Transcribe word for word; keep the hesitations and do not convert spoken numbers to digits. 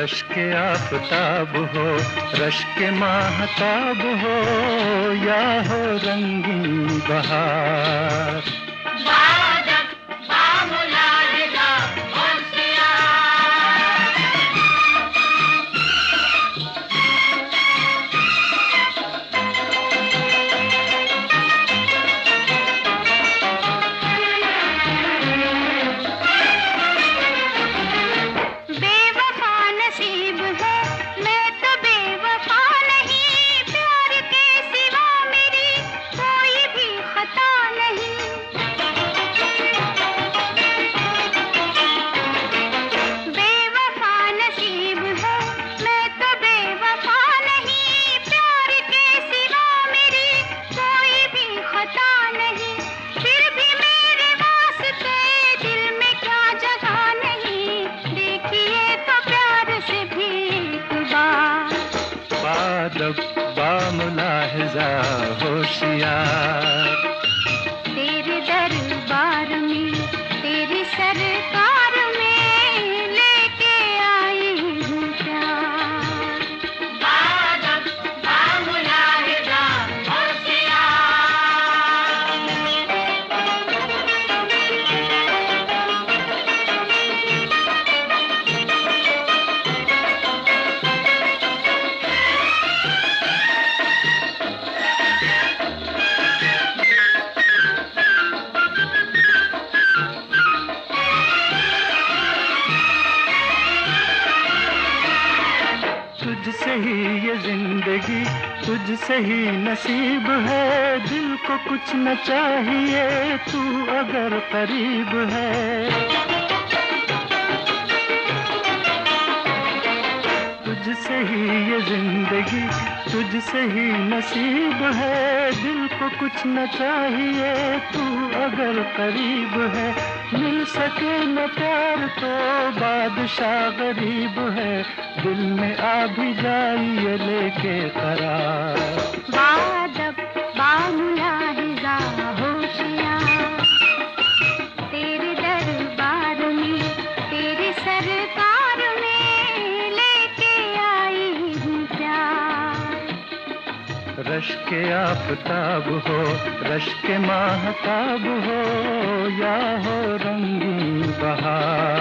Rush के आफताब हो, rush के माहताब हो, या हो रंगीन बहार। बादब बामुलाहिज़ा होशियार, तेरे दरबार में तेरी सरकार में लेके आई हूँ प्यार। बादब बामुलाहिज़ा तुझसे ही ये जिंदगी, तुझसे ही नसीब है, दिल को कुछ न चाहिए तू अगर करीब है। तुझसे ही ये जिंदगी, तुझसे ही नसीब है, दिल को कुछ न चाहिए तू अगर करीब है। मिल सके न प्यार तो बादशाह गरीब है, दिल में आ भी जाइए लेके करार। बादब बामुलाहिज़ा होशियार, तेरे दरबार में तेरी सरकार में लेके आई हूँ प्यार। रश के आफताब हो, रश के माहताब हो, या हो रंगीन बहार।